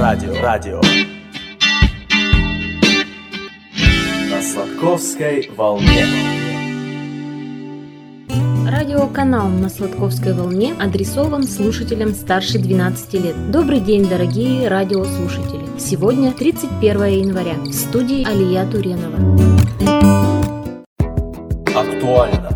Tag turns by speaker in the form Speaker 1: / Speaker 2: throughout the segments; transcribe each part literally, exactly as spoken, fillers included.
Speaker 1: радио, радио. На Сладковской волне.
Speaker 2: Радиоканал на Сладковской волне адресован слушателям старше двенадцати лет. Добрый день, дорогие радиослушатели! Сегодня тридцать первое января. В студии Алия Туренова.
Speaker 1: Актуально.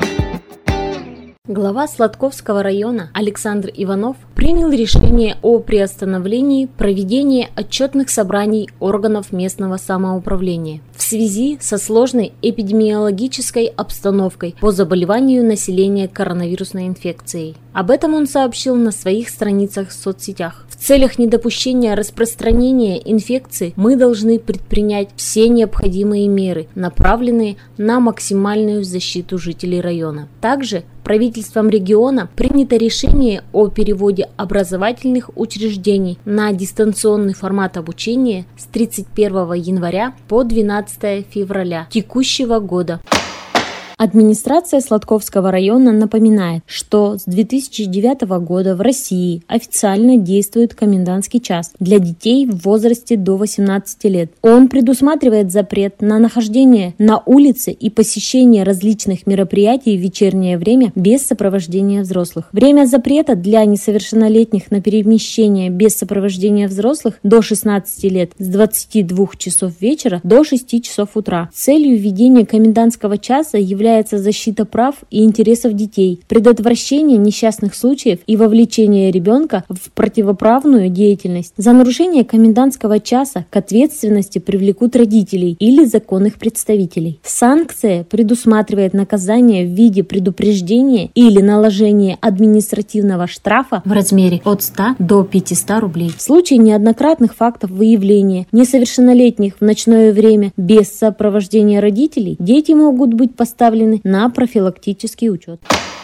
Speaker 2: Глава Сладковского района Александр Иванов принял решение о приостановлении проведения отчетных собраний органов местного самоуправления в связи со сложной эпидемиологической обстановкой по заболеванию населения коронавирусной инфекцией. Об этом он сообщил на своих страницах в соцсетях. В целях недопущения распространения инфекции мы должны предпринять все необходимые меры, направленные на максимальную защиту жителей района. Также правительством региона принято решение о переводе образовательных учреждений на дистанционный формат обучения с тридцать первого января по двенадцатое февраля текущего года. Администрация Сладковского района напоминает, что с две тысячи девятого года в России официально действует комендантский час для детей в возрасте до восемнадцати лет. Он предусматривает запрет на нахождение на улице и посещение различных мероприятий в вечернее время без сопровождения взрослых. Время запрета для несовершеннолетних на перемещение без сопровождения взрослых до шестнадцати лет с двадцати двух часов вечера до шести часов утра. Целью введения комендантского часа является является защита прав и интересов детей, предотвращение несчастных случаев и вовлечение ребенка в противоправную деятельность. За нарушение комендантского часа к ответственности привлекут родителей или законных представителей. Санкция предусматривает наказание в виде предупреждения или наложения административного штрафа в размере от ста до пятисот рублей. В случае неоднократных фактов выявления несовершеннолетних в ночное время без сопровождения родителей, дети могут быть поставлены на профилактический учет.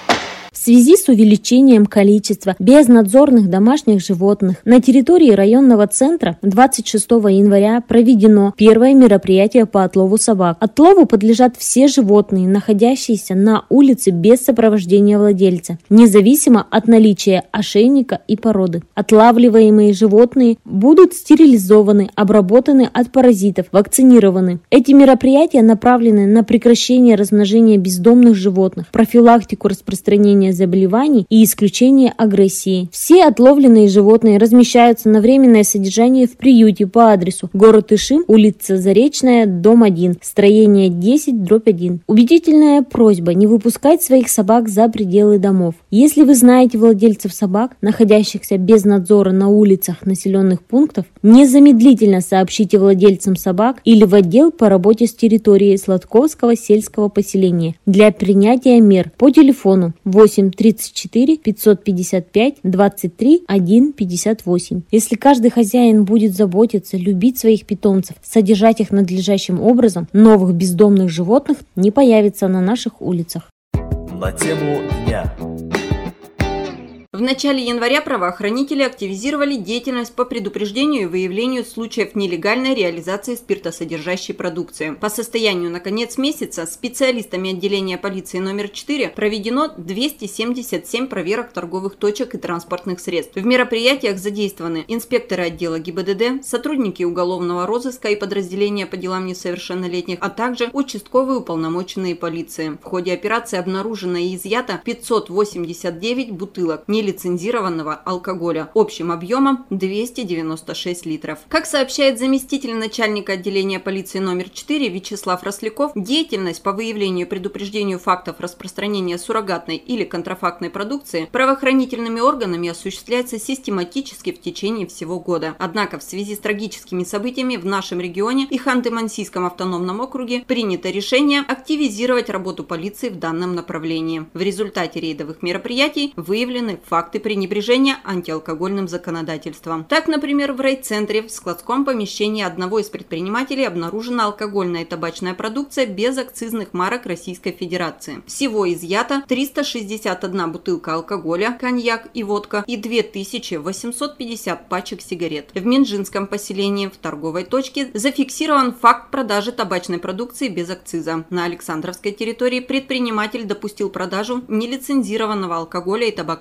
Speaker 2: В связи с увеличением количества безнадзорных домашних животных на территории районного центра двадцать шестого января проведено первое мероприятие по отлову собак. Отлову подлежат все животные, находящиеся на улице без сопровождения владельца, независимо от наличия ошейника и породы. Отлавливаемые животные будут стерилизованы, обработаны от паразитов, вакцинированы. Эти мероприятия направлены на прекращение размножения бездомных животных, профилактику распространения заболеваний и исключение агрессии. Все отловленные животные размещаются на временное содержание в приюте по адресу город Ишим, улица Заречная, дом один, строение десять дробь один. Убедительная просьба не выпускать своих собак за пределы домов. Если вы знаете владельцев собак, находящихся без надзора на улицах населенных пунктов, незамедлительно сообщите владельцам собак или в отдел по работе с территорией Сладковского сельского поселения для принятия мер по телефону восемь тридцать четыре пятьсот пятьдесят пять двадцать три один пятьдесят восемь. Если каждый хозяин будет заботиться, любить своих питомцев, содержать их надлежащим образом, новых бездомных животных не появится на наших улицах.
Speaker 1: На тему дня.
Speaker 3: В начале января правоохранители активизировали деятельность по предупреждению и выявлению случаев нелегальной реализации спиртосодержащей продукции. По состоянию на конец месяца специалистами отделения полиции номер четыре проведено двести семьдесят семь проверок торговых точек и транспортных средств. В мероприятиях задействованы инспекторы отдела ГИБДД, сотрудники уголовного розыска и подразделения по делам несовершеннолетних, а также участковые уполномоченные полиции. В ходе операции обнаружено и изъято пятьсот восемьдесят девять бутылок нелицензированного алкоголя общим объемом двести девяносто шесть литров. Как сообщает заместитель начальника отделения полиции номер четыре Вячеслав Росляков, деятельность по выявлению и предупреждению фактов распространения суррогатной или контрафактной продукции правоохранительными органами осуществляется систематически в течение всего года. Однако в связи с трагическими событиями в нашем регионе и Ханты-Мансийском автономном округе принято решение активизировать работу полиции в данном направлении. В результате рейдовых мероприятий выявлены факты пренебрежения антиалкогольным законодательством. Так, например, в райцентре в складском помещении одного из предпринимателей обнаружена алкогольная и табачная продукция без акцизных марок Российской Федерации. Всего изъято триста шестьдесят одна бутылка алкоголя, коньяк и водка и две тысячи восемьсот пятьдесят пачек сигарет. В Минжинском поселении в торговой точке зафиксирован факт продажи табачной продукции без акциза. На Александровской территории предприниматель допустил продажу нелицензированного алкоголя и табака. Из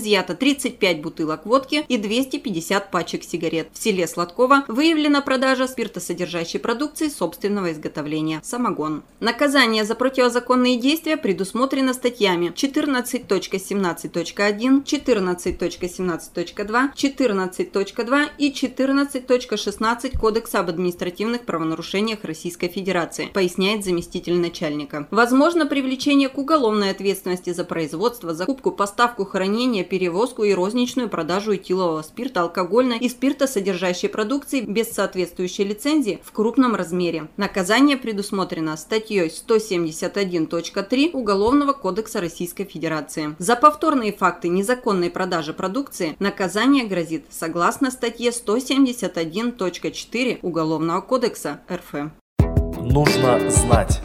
Speaker 3: изъято тридцать пять бутылок водки и двести пятьдесят пачек сигарет. В селе Сладково выявлена продажа спиртосодержащей продукции собственного изготовления – самогон. Наказание за противозаконные действия предусмотрено статьями четырнадцать точка семнадцать точка один, четырнадцать точка семнадцать точка два, четырнадцать точка два и четырнадцать точка шестнадцать Кодекса об административных правонарушениях Российской Федерации, поясняет заместитель начальника. Возможно привлечение к уголовной ответственности за производство, закупку, поставку, хранение, перевозку и розничную продажу этилового спирта, алкогольной и спиртосодержащей продукции без соответствующей лицензии в крупном размере. Наказание предусмотрено статьей сто семьдесят один точка три Уголовного кодекса Российской Федерации. За повторные факты незаконной продажи продукции наказание грозит согласно статье сто семьдесят один точка четыре Уголовного кодекса эр эф.
Speaker 1: Нужно знать.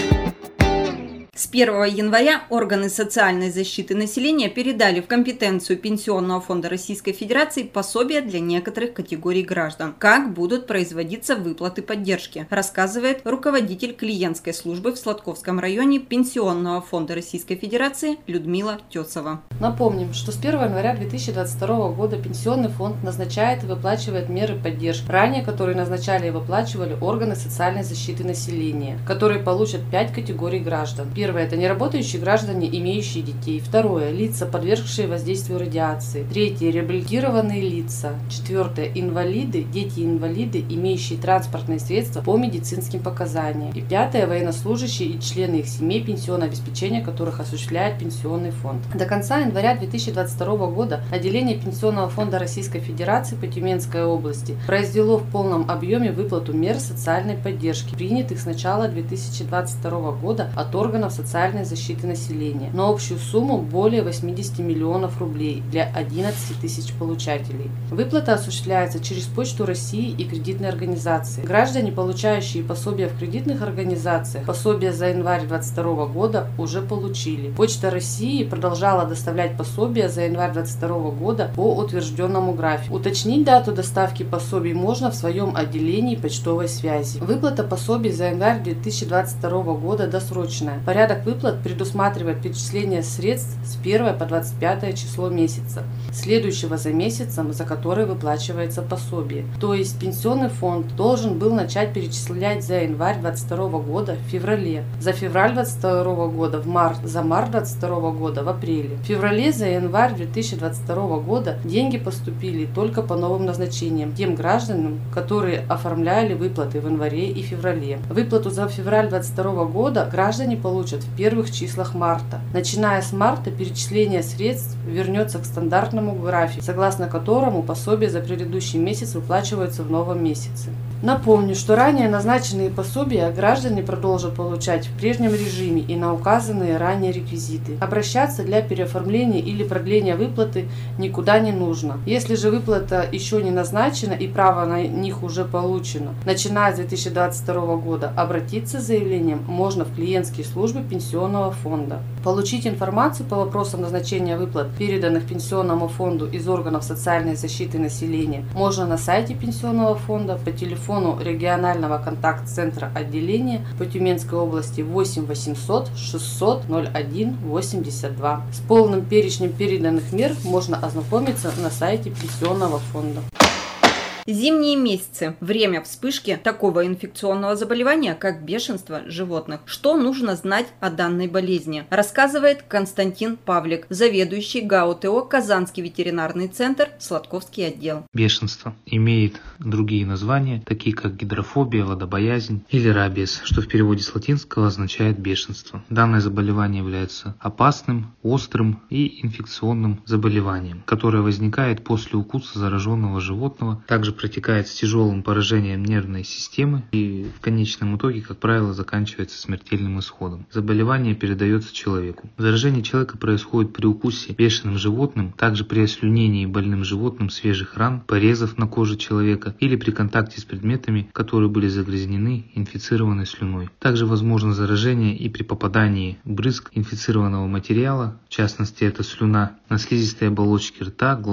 Speaker 3: С первого января органы социальной защиты населения передали в компетенцию Пенсионного фонда Российской Федерации пособия для некоторых категорий граждан. Как будут производиться выплаты поддержки, рассказывает руководитель клиентской службы в Сладковском районе Пенсионного фонда Российской Федерации Людмила Тесова.
Speaker 4: Напомним, что с первого января две тысячи двадцать второго года Пенсионный фонд назначает и выплачивает меры поддержки, ранее которые назначали и выплачивали органы социальной защиты населения, которые получат пять категорий граждан. Первое – это неработающие граждане, имеющие детей. Второе – лица, подвергшие воздействию радиации. Третье – реабилитированные лица. Четвертое – инвалиды, дети-инвалиды, имеющие транспортные средства по медицинским показаниям. И пятое – военнослужащие и члены их семей, пенсионное обеспечение которых осуществляет Пенсионный фонд. До конца января две тысячи двадцать второго года отделение Пенсионного фонда Российской Федерации по Тюменской области произвело в полном объеме выплату мер социальной поддержки, принятых с начала две тысячи двадцать второго года от органов социальной защиты населения на общую сумму более восьмидесяти миллионов рублей для одиннадцати тысяч получателей. Выплата осуществляется через Почту России и кредитные организации. Граждане, получающие пособия в кредитных организациях, пособия за январь две тысячи двадцать второго года уже получили. Почта России продолжала доставлять пособия за январь две тысячи двадцать второго года по утвержденному графику. Уточнить дату доставки пособий можно в своем отделении почтовой связи. Выплата пособий за январь две тысячи двадцать второго года досрочная. Порядок выплат предусматривает перечисление средств с первого по двадцать пятое число месяца, следующего за месяцем, за который выплачивается пособие. То есть Пенсионный фонд должен был начать перечислять за январь две тысячи двадцать второго года в феврале, за февраль две тысячи двадцать второго года в март, за март две тысячи двадцать второго года в апреле. В феврале за январь две тысячи двадцать второго года деньги поступили только по новым назначениям тем гражданам, которые оформляли выплаты в январе и феврале. Выплату за февраль две тысячи двадцать второго года граждане получат в первых числах марта. Начиная с марта перечисление средств вернется к стандартному графику, согласно которому пособие за предыдущий месяц выплачивается в новом месяце. Напомню, что ранее назначенные пособия граждане продолжат получать в прежнем режиме и на указанные ранее реквизиты. Обращаться для переоформления или продления выплаты никуда не нужно. Если же выплата еще не назначена и право на них уже получено, начиная с две тысячи двадцать второго года, обратиться с заявлением можно в клиентские службы Пенсионного фонда. Получить информацию по вопросам назначения выплат, переданных Пенсионному фонду из органов социальной защиты населения, можно на сайте Пенсионного фонда по телефону регионального контакт-центра отделения по Тюменской области восемь восемьсот шестьсот ноль один восемьдесят два. С полным перечнем переданных мер можно ознакомиться на сайте Пенсионного фонда.
Speaker 3: Зимние месяцы – время вспышки такого инфекционного заболевания, как бешенство животных. Что нужно знать о данной болезни, рассказывает Константин Павлик, заведующий ГАО ТО «Казанский ветеринарный центр», Сладковский отдел.
Speaker 5: Бешенство имеет другие названия, такие как гидрофобия, водобоязнь или рабиес, что в переводе с латинского означает бешенство. Данное заболевание является опасным, острым и инфекционным заболеванием, которое возникает после укуса зараженного животного, также протекает с тяжелым поражением нервной системы и в конечном итоге, как правило, заканчивается смертельным исходом. Заболевание передается человеку. Заражение человека происходит при укусе бешеным животным, также при ослюнении больным животным свежих ран, порезов на коже человека или при контакте с предметами, которые были загрязнены инфицированной слюной. Также возможно заражение и при попадании брызг инфицированного материала, в частности это слюна, на слизистые оболочки рта, глаз,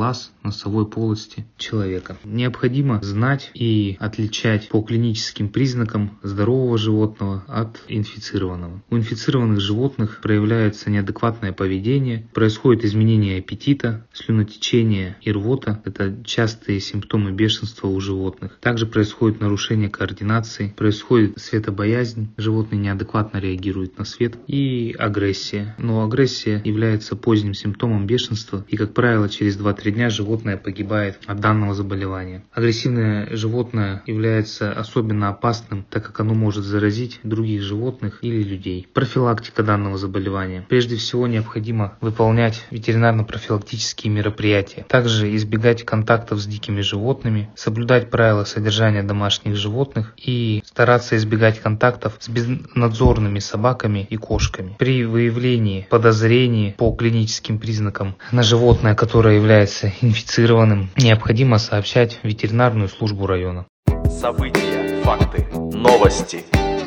Speaker 5: носовой полости человека. Необходимо знать и отличать по клиническим признакам здорового животного от инфицированного. У инфицированных животных проявляется неадекватное поведение, происходит изменение аппетита, слюнотечение и рвота. Это частые симптомы бешенства у животных. Также происходит нарушение координации, происходит светобоязнь, животные неадекватно реагируют на свет, и агрессия. Но агрессия является поздним симптомом бешенства, и, как правило, через два-три дня животное погибает от данного заболевания. Агрессивное животное является особенно опасным, так как оно может заразить других животных или людей. Профилактика данного заболевания. Прежде всего, необходимо выполнять ветеринарно-профилактические мероприятия. Также избегать контактов с дикими животными, соблюдать правила содержания домашних животных и стараться избегать контактов с безнадзорными собаками и кошками. При выявлении подозрений по клиническим признакам на животное, которое является инфицированным, необходимо сообщать в ветеринарную службу района.
Speaker 1: События, факты, новости.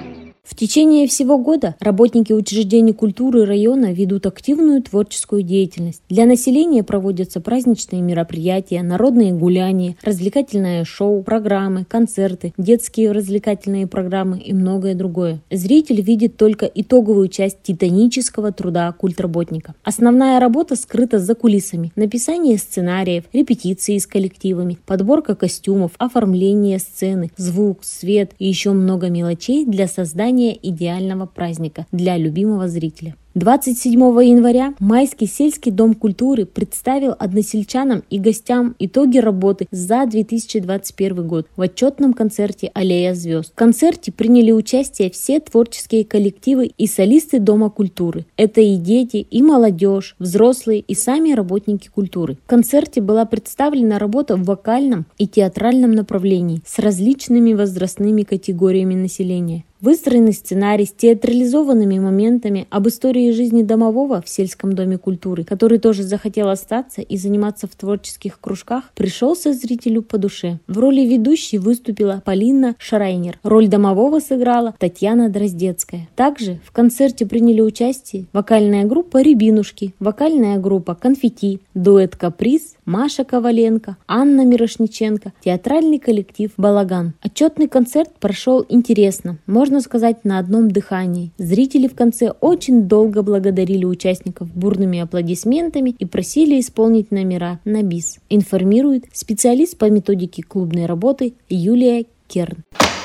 Speaker 2: В течение всего года работники учреждений культуры района ведут активную творческую деятельность. Для населения проводятся праздничные мероприятия, народные гуляния, развлекательное шоу, программы, концерты, детские развлекательные программы и многое другое. Зритель видит только итоговую часть титанического труда культработника. Основная работа скрыта за кулисами: написание сценариев, репетиции с коллективами, подборка костюмов, оформление сцены, звук, свет и еще много мелочей для создания идеального праздника для любимого зрителя. двадцать седьмого января Майский сельский дом культуры представил односельчанам и гостям итоги работы за две тысячи двадцать первый год в отчетном концерте «Аллея звезд». В концерте приняли участие все творческие коллективы и солисты Дома культуры. Это и дети, и молодежь, взрослые и сами работники культуры. В концерте была представлена работа в вокальном и театральном направлении с различными возрастными категориями населения. Выстроенный сценарий с театрализованными моментами об истории жизни домового в сельском доме культуры, который тоже захотел остаться и заниматься в творческих кружках, пришелся зрителю по душе. В роли ведущей выступила Полина Шрайнер. Роль домового сыграла Татьяна Дроздецкая. Также в концерте приняли участие вокальная группа «Рябинушки», вокальная группа «Конфетти», дуэт «Каприз», Маша Коваленко, Анна Мирошниченко, театральный коллектив «Балаган». Отчетный концерт прошел интересно, можно сказать, на одном дыхании. Зрители в конце очень долго благодарили участников бурными аплодисментами и просили исполнить номера на бис, информирует специалист по методике клубной работы Юлия Керн.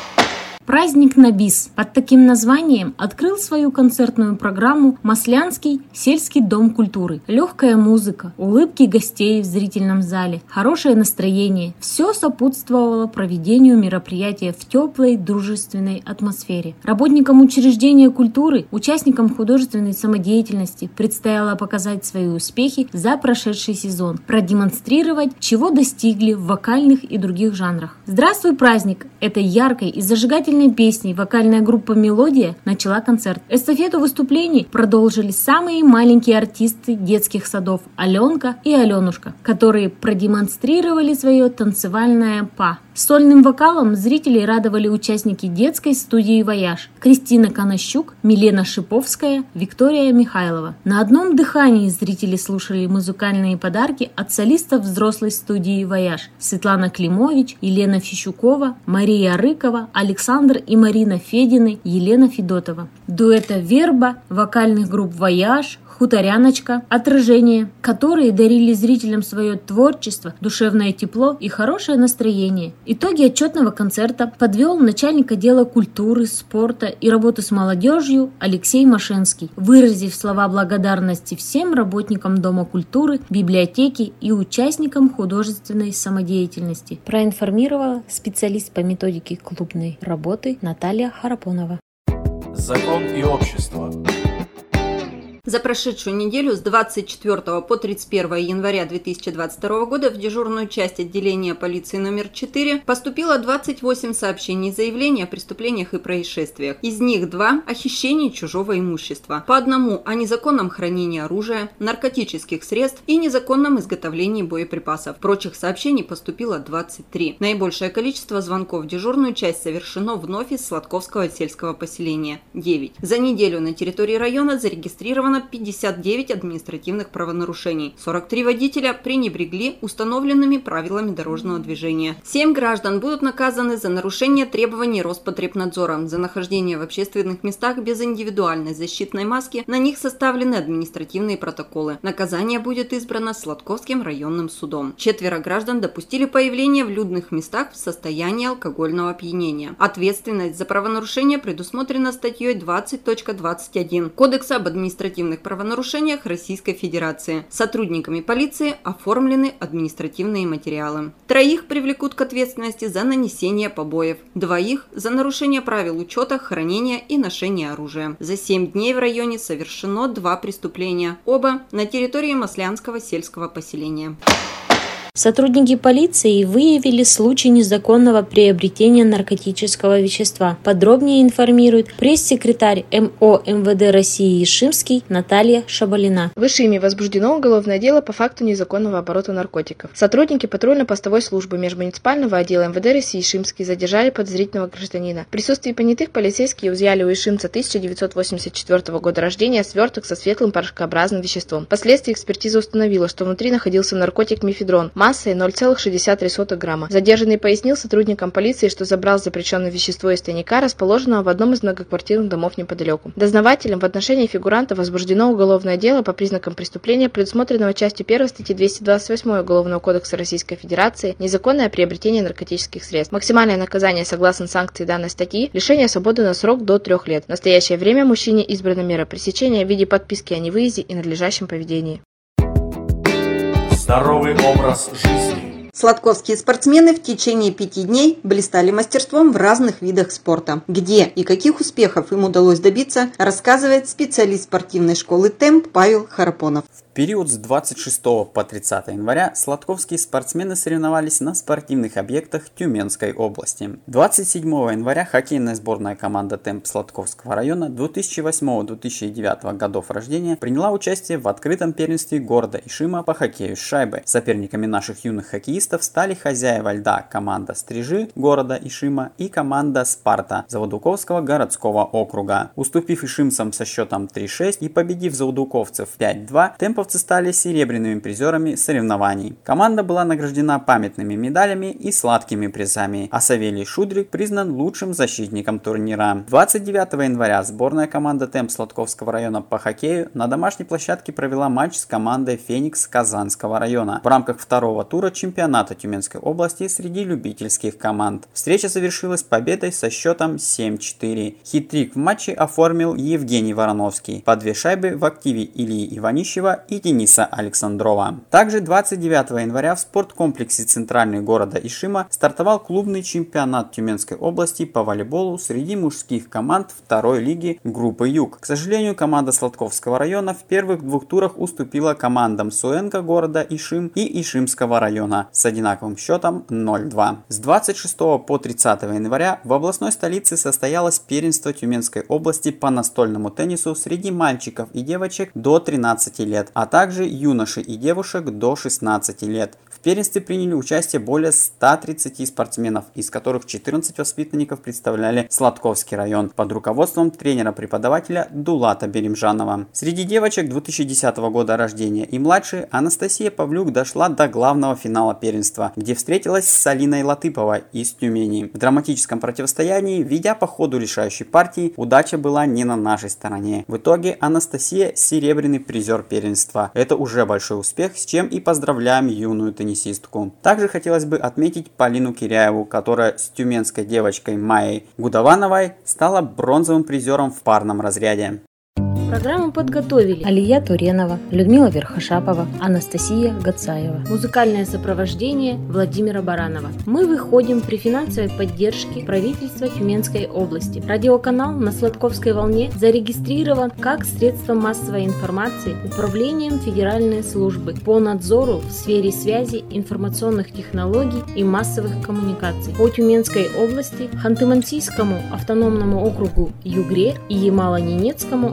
Speaker 2: Праздник на бис. Под таким названием открыл свою концертную программу Маслянский сельский дом культуры. Легкая музыка, улыбки гостей в зрительном зале, хорошее настроение – все сопутствовало проведению мероприятия в теплой, дружественной атмосфере. Работникам учреждения культуры, участникам художественной самодеятельности предстояло показать свои успехи за прошедший сезон, продемонстрировать, чего достигли в вокальных и других жанрах. «Здравствуй, праздник!» Этой яркой и зажигательной песней вокальная группа «Мелодия» начала концерт. Эстафету выступлений продолжили самые маленькие артисты детских садов Аленка и Аленушка, которые продемонстрировали свое танцевальное па. Сольным вокалом зрителей радовали участники детской студии «Вояж» Кристина Конощук, Милена Шиповская, Виктория Михайлова. На одном дыхании зрители слушали музыкальные подарки от солистов взрослой студии «Вояж» Светлана Климович, Елена Фищукова, Мария Рыкова, Александр и Марина Федины, Елена Федотова. Дуэта «Верба», вокальных групп «Вояж», «Хуторяночка», «Отражение», которые дарили зрителям свое творчество, душевное тепло и хорошее настроение. Итоги отчетного концерта подвел начальник отдела культуры, спорта и работы с молодежью Алексей Машинский, выразив слова благодарности всем работникам Дома культуры, библиотеки и участникам художественной самодеятельности, проинформировала специалист по методике клубной работы Наталья Харапонова.
Speaker 1: Закон и общество.
Speaker 3: За прошедшую неделю с двадцать четвёртого по тридцать первое января две тысячи двадцать второго года в дежурную часть отделения полиции номер четыре поступило двадцать восемь сообщений и заявлений о преступлениях и происшествиях. Из них два – о хищении чужого имущества, по одному – о незаконном хранении оружия, наркотических средств и незаконном изготовлении боеприпасов. Прочих сообщений поступило двадцать три. Наибольшее количество звонков в дежурную часть совершено вновь из Сладковского сельского поселения – девять. За неделю на территории района зарегистрировано зарегистрировано пятьдесят девять административных правонарушений. сорок три водителя пренебрегли установленными правилами дорожного движения. семь граждан будут наказаны за нарушение требований Роспотребнадзора. За нахождение в общественных местах без индивидуальной защитной маски на них составлены административные протоколы. Наказание будет избрано Сладковским районным судом. Четверо граждан допустили появление в людных местах в состоянии алкогольного опьянения. Ответственность за правонарушение предусмотрена статьей двадцать точка двадцать один Кодекса об административных правонарушениях Российской Федерации. Сотрудниками полиции оформлены административные материалы. Троих привлекут к ответственности за нанесение побоев, двоих – за нарушение правил учета, хранения и ношения оружия. За семь дней в районе совершено два преступления, оба на территории Маслянского сельского поселения.
Speaker 2: Сотрудники полиции выявили случай незаконного приобретения наркотического вещества. Подробнее информирует пресс-секретарь эм о эм вэ дэ России Ишимский Наталья Шабалина.
Speaker 6: В Ишиме возбуждено уголовное дело по факту незаконного оборота наркотиков. Сотрудники патрульно-постовой службы межмуниципального отдела эм вэ дэ России Ишимский задержали подозрительного гражданина. В присутствии понятых полицейские изъяли у ишимца тысяча девятьсот восемьдесят четвёртого года рождения сверток со светлым порошкообразным веществом. Впоследствии экспертиза установила, что внутри находился наркотик мефедрон массой ноль целых шестьдесят три сотых грамма. Задержанный пояснил сотрудникам полиции, что забрал запрещенное вещество из тайника, расположенного в одном из многоквартирных домов неподалеку. Дознавателям в отношении фигуранта возбуждено уголовное дело по признакам преступления, предусмотренного частью первой статьи двести двадцать восемь Уголовного кодекса Российской Федерации «Незаконное приобретение наркотических средств». Максимальное наказание согласно санкции данной статьи – лишение свободы на срок до трех лет. В настоящее время мужчине избрана мера пресечения в виде подписки о невыезде и надлежащем поведении.
Speaker 1: Здоровый образ жизни.
Speaker 3: Сладковские спортсмены в течение пяти дней блистали мастерством в разных видах спорта. Где и каких успехов им удалось добиться, рассказывает специалист спортивной школы «Темп» Павел Харапонов.
Speaker 7: В период с двадцать шестого по тридцатое января сладковские спортсмены соревновались на спортивных объектах Тюменской области. двадцать седьмого января хоккейная сборная команда «Темп» Сладковского района две тысячи восьмого — две тысячи девятого годов рождения приняла участие в открытом первенстве города Ишима по хоккею с шайбой. Соперниками наших юных хоккеистов стали хозяева льда команда «Стрижи» города Ишима и команда «Спарта» Заводуковского городского округа. Уступив ишимцам со счетом три шесть и победив заводуковцев пять два, темповцы стали серебряными призерами соревнований. Команда была награждена памятными медалями и сладкими призами, а Савелий Шудрик признан лучшим защитником турнира. двадцать девятого января сборная команда «Темп» Сладковского района по хоккею на домашней площадке провела матч с командой «Феникс» Казанского района в рамках второго тура чемпионата Тюменской области среди любительских команд. Встреча завершилась победой со счетом семь четыре. Хит-трик в матче оформил Евгений Вороновский. По две шайбы в активе Ильи Иванищева и Дениса Александрова. Также двадцать девятого января в спорткомплексе центральный города Ишима стартовал клубный чемпионат Тюменской области по волейболу среди мужских команд второй лиги группы Юг. К сожалению, команда Сладковского района в первых двух турах уступила командам Суэнка города Ишим и Ишимского района с одинаковым счетом ноль два. С двадцать шестого по тридцатое января в областной столице состоялось первенство Тюменской области по настольному теннису среди мальчиков и девочек до тринадцати лет, а также юношей и девушек до шестнадцати лет. В первенстве приняли участие более ста тридцати спортсменов, из которых четырнадцать воспитанников представляли Сладковский район под руководством тренера-преподавателя Дулата Беримжанова. Среди девочек две тысячи десятого года рождения и младше Анастасия Павлюк дошла до главного финала первенства, где встретилась с Алиной Латыповой из Тюмени. В драматическом противостоянии, ведя по ходу решающей партии, удача была не на нашей стороне. В итоге Анастасия серебряный призер первенства. Это уже большой успех, с чем и поздравляем юную теннисистку. Также хотелось бы отметить Полину Киряеву, которая с тюменской девочкой Майей Гудавановой стала бронзовым призером в парном разряде.
Speaker 2: Программу подготовили Алия Туренова, Людмила Верхошапова, Анастасия Гацаева. Музыкальное сопровождение Владимира Баранова. Мы выходим при финансовой поддержке правительства Тюменской области. Радиоканал на Сладковской волне зарегистрирован как средство массовой информации Управлением Федеральной службы по надзору в сфере связи, информационных технологий и массовых коммуникаций по Тюменской области, Ханты-Мансийскому автономному округу Югре и Ямало-Ненецкому автономному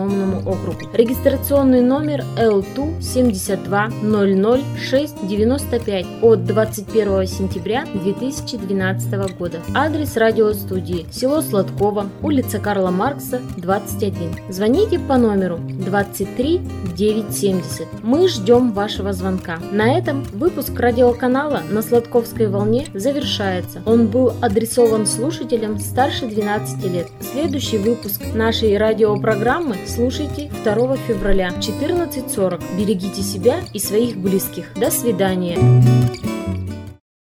Speaker 2: автономному округу. Регистрационный номер эл ту семьдесят два ноль ноль шесть девяносто пять от двадцать первого сентября две тысячи двенадцатого года. Адрес радиостудии: село Сладково, улица Карла Маркса, двадцать один. Звоните по номеру двадцать три девятьсот семьдесят. Мы ждем вашего звонка. На этом выпуск радиоканала на Сладковской волне завершается. Он был адресован слушателям старше двенадцати лет. Следующий выпуск нашей радиопрограммы слушайте второго февраля в четырнадцать сорок. Берегите себя и своих близких. До свидания.